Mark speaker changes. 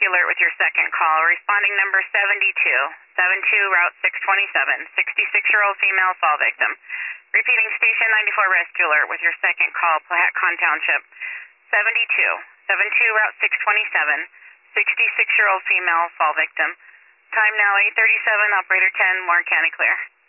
Speaker 1: Rescue Alert with your second call. Responding number 72, 72 Route 627, 66-year-old female fall victim. Repeating Station 94 Rescue Alert with your second call, Pahacon Township. 72, 72 Route 627, 66-year-old female fall victim. Time now 8:37, operator 10, Warren County clear.